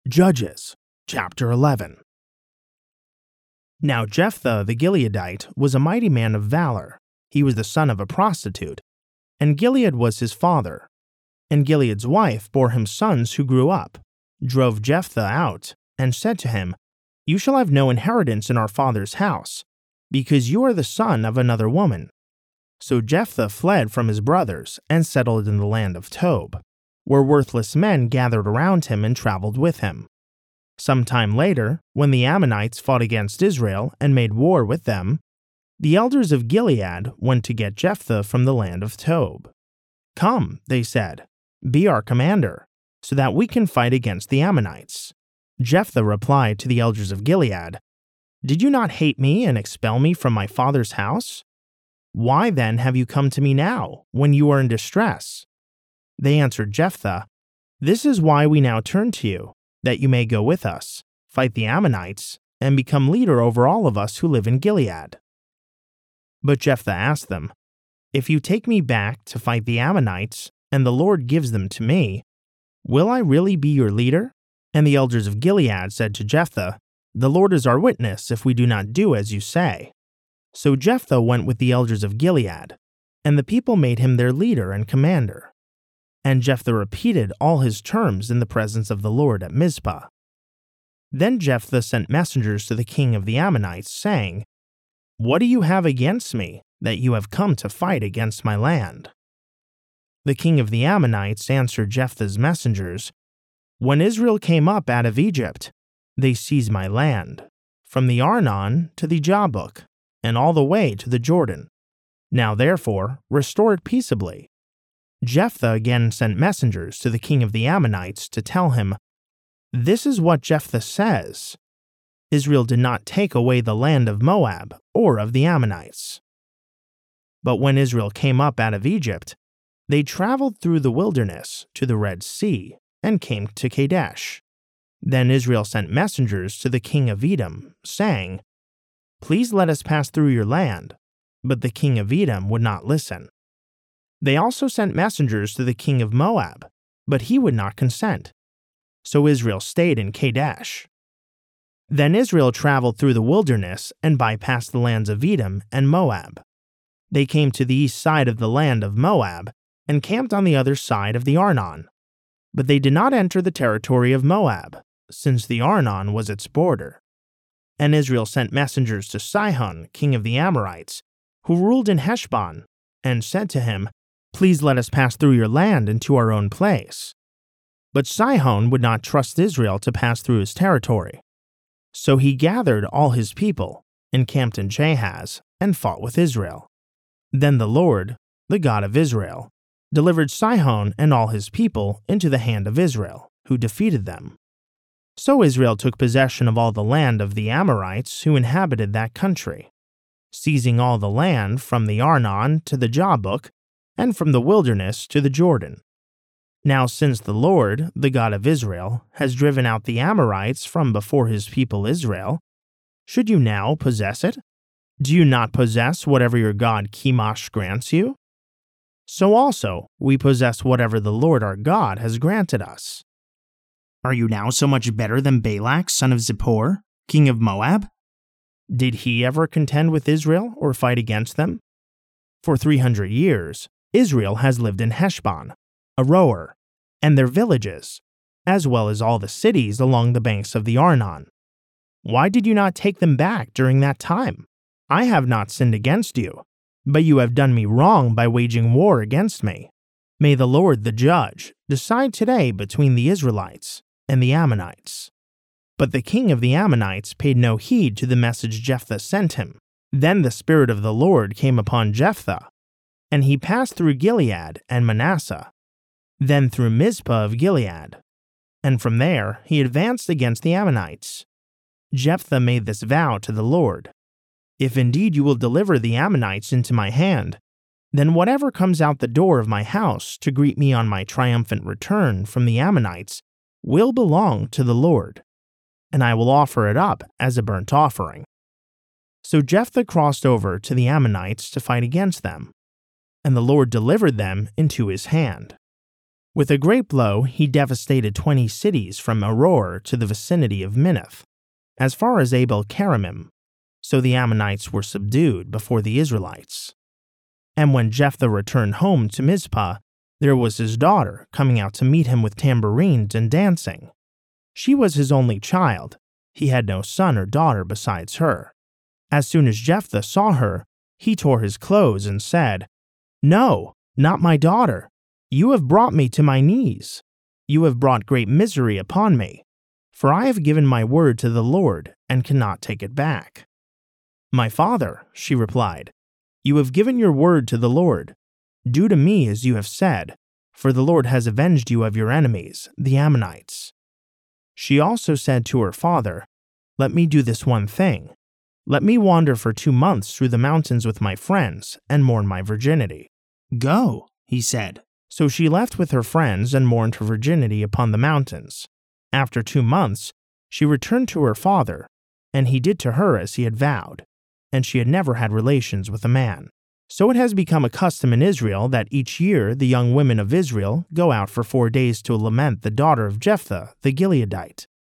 Judges, chapter 11. Now Jephthah the Gileadite was a mighty man of valor. He was the son of a prostitute, and Gilead was his father. And Gilead's wife bore him sons who grew up, drove Jephthah out, and said to him, "You shall have no inheritance in our father's house, because you are the son of another woman." So Jephthah fled from his brothers and settled in the land of Tob, where worthless men gathered around him and traveled with him. Some time later, when the Ammonites fought against Israel and made war with them, the elders of Gilead went to get Jephthah from the land of Tob. "Come," they said, "be our commander, so that we can fight against the Ammonites." Jephthah replied to the elders of Gilead, "Did you not hate me and expel me from my father's house? Why then have you come to me now, when you are in distress?" They answered Jephthah, "This is why we now turn to you, that you may go with us, fight the Ammonites, and become leader over all of us who live in Gilead." But Jephthah asked them, "If you take me back to fight the Ammonites, and the Lord gives them to me, will I really be your leader?" And the elders of Gilead said to Jephthah, "The Lord is our witness if we do not do as you say." So Jephthah went with the elders of Gilead, and the people made him their leader and commander. And Jephthah repeated all his terms in the presence of the Lord at Mizpah. Then Jephthah sent messengers to the king of the Ammonites, saying, "What do you have against me, that you have come to fight against my land?" The king of the Ammonites answered Jephthah's messengers, "When Israel came up out of Egypt, they seized my land, from the Arnon to the Jabbok, and all the way to the Jordan. Now therefore, restore it peaceably." Jephthah again sent messengers to the king of the Ammonites to tell him, "This is what Jephthah says: Israel did not take away the land of Moab or of the Ammonites. But when Israel came up out of Egypt, they traveled through the wilderness to the Red Sea and came to Kadesh. Then Israel sent messengers to the king of Edom, saying, 'Please let us pass through your land.' But the king of Edom would not listen. They also sent messengers to the king of Moab, but he would not consent. So Israel stayed in Kadesh. Then Israel traveled through the wilderness and bypassed the lands of Edom and Moab. They came to the east side of the land of Moab and camped on the other side of the Arnon. But they did not enter the territory of Moab, since the Arnon was its border. And Israel sent messengers to Sihon, king of the Amorites, who ruled in Heshbon, and said to him, "Please let us pass through your land into our own place." But Sihon would not trust Israel to pass through his territory. So he gathered all his people, encamped in Jahaz, and fought with Israel. Then the Lord, the God of Israel, delivered Sihon and all his people into the hand of Israel, who defeated them. So Israel took possession of all the land of the Amorites who inhabited that country, seizing all the land from the Arnon to the Jabbok, and from the wilderness to the Jordan. Now since the Lord, the God of Israel, has driven out the Amorites from before his people Israel, should you now possess it? Do you not possess whatever your god Chemosh grants you? So also we possess whatever the Lord our God has granted us. Are you now so much better than Balak, son of Zippor, king of Moab? Did he ever contend with Israel or fight against them? For 300 years, Israel has lived in Heshbon, Aroer, and their villages, as well as all the cities along the banks of the Arnon. Why did you not take them back during that time? I have not sinned against you, but you have done me wrong by waging war against me. May the Lord, the judge, decide today between the Israelites and the Ammonites." But the king of the Ammonites paid no heed to the message Jephthah sent him. Then the Spirit of the Lord came upon Jephthah, and he passed through Gilead and Manasseh, then through Mizpah of Gilead, and from there he advanced against the Ammonites. Jephthah made this vow to the Lord: "If indeed you will deliver the Ammonites into my hand, then whatever comes out the door of my house to greet me on my triumphant return from the Ammonites will belong to the Lord, and I will offer it up as a burnt offering." So Jephthah crossed over to the Ammonites to fight against them, and the Lord delivered them into his hand. With a great blow, he devastated 20 cities from Aroer to the vicinity of Minnith, as far as Abel-keramim, so the Ammonites were subdued before the Israelites. And when Jephthah returned home to Mizpah, there was his daughter coming out to meet him with tambourines and dancing. She was his only child. He had no son or daughter besides her. As soon as Jephthah saw her, he tore his clothes and said, "No, not my daughter. You have brought me to my knees. You have brought great misery upon me, for I have given my word to the Lord and cannot take it back." "My father," she replied, "you have given your word to the Lord. Do to me as you have said, for the Lord has avenged you of your enemies, the Ammonites." She also said to her father, "Let me do this one thing. Let me wander for 2 months through the mountains with my friends and mourn my virginity." "Go," he said. So she left with her friends and mourned her virginity upon the mountains. After 2 months, she returned to her father, and he did to her as he had vowed, and she had never had relations with a man. So it has become a custom in Israel that each year the young women of Israel go out for 4 days to lament the daughter of Jephthah the Gileadite.